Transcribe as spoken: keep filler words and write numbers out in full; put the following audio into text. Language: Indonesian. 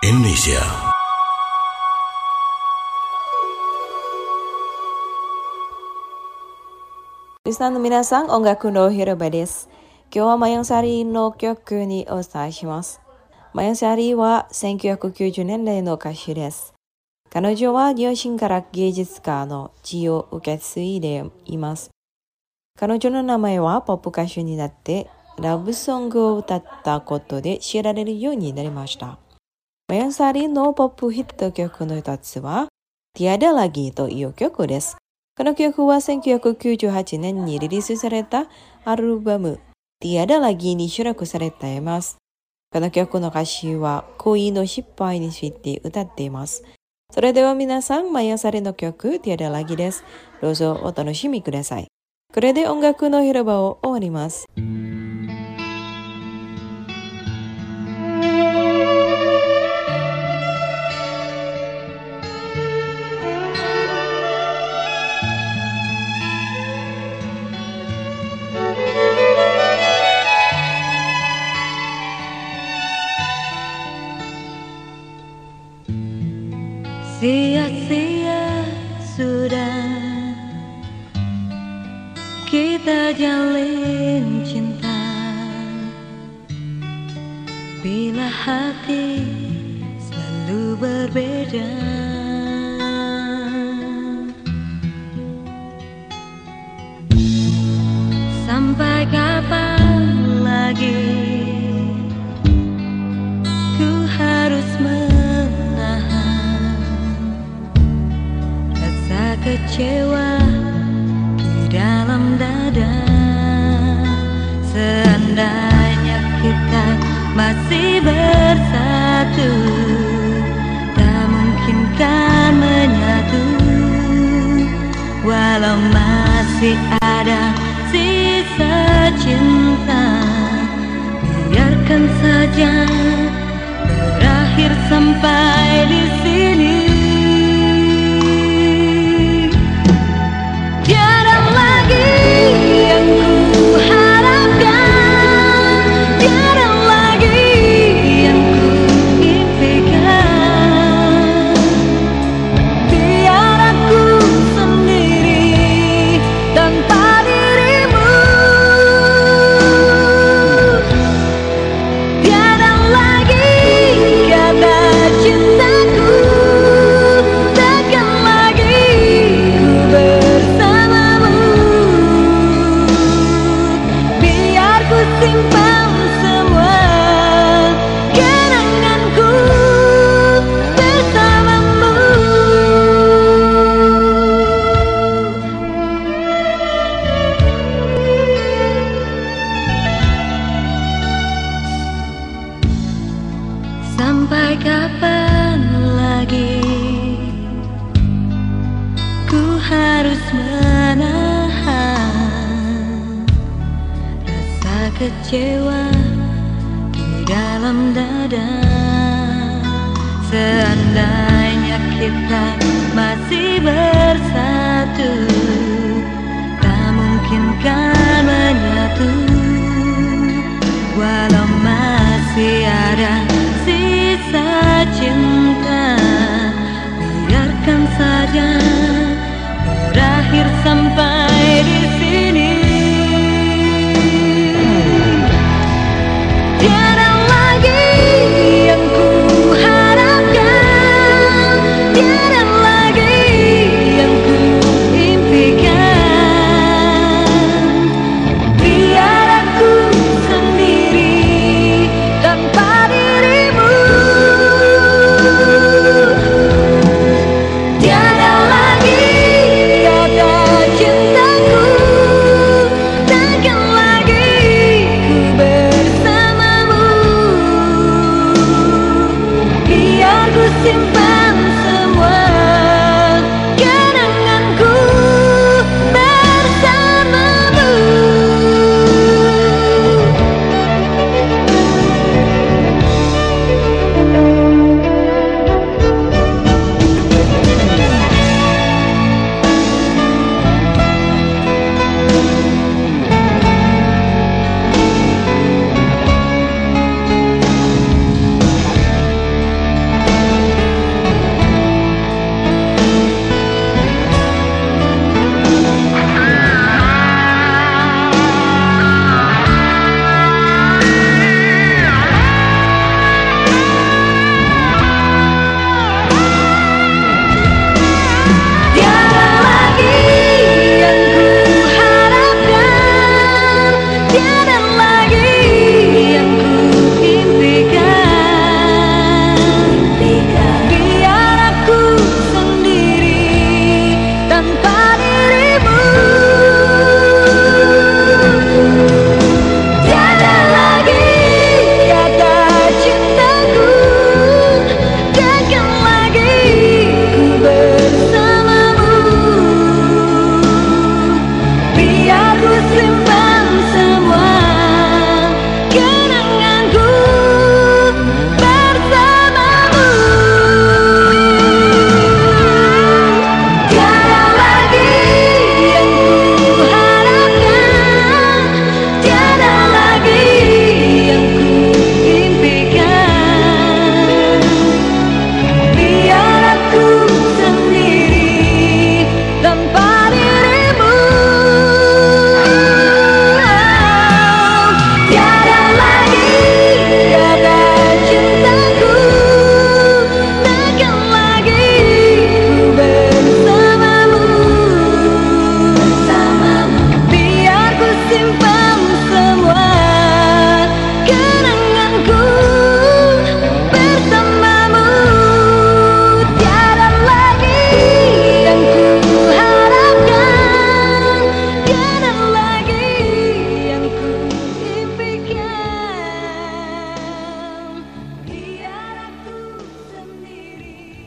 Indonesia. リスナーの皆さん、音楽の広場です。今日はマヤンサリーの曲にお伝えします。マヤンサリーはせんきゅうひゃくきゅうじゅうねんだいの歌手です。彼女は両親から芸術家の血を受け継いでいます。彼女の名前はポップ歌手になってラブソングを歌ったことで知られるようになりました。マヤンサリーのポップヒット曲の一つはTiada Lagiという曲です。この曲はせんきゅうひゃくきゅうじゅうはちねんにリリースされたアルバム Tiada Lagi に収録されています。この曲の歌詞は恋の失敗について歌っています。それでは皆さん、マヤンサリーの曲 Tiada Lagi です。どうぞお楽しみください。これで音楽の広場を終わります。 Sia-sia sudah kita jalin cinta, bila hati selalu berbeda. Sampai kapan lagi ku harus menahan rasa kecewa di dalam dada. Seandainya kita masih bersatu, tak mungkin kan menyatu. Walau masih ada sisa cinta, biarkan saja berakhir sampai di sini. Tiada lagi yang ku harapkan, tiada lagi yang ku impikan. Tiada ku sendiri tanpa dirimu. Tiada lagi kata cintaku, takkan lagi ku bersamamu. Biar ku simpan semua kenanganku bersamamu. Sampai kapan lagi ku harus menahan rasa kecewa di dalam dada. Seandainya kita masih bersatu, tak mungkin kan menyatu. Walau masih ada sisa cinta, biarkan saja berakhir sampai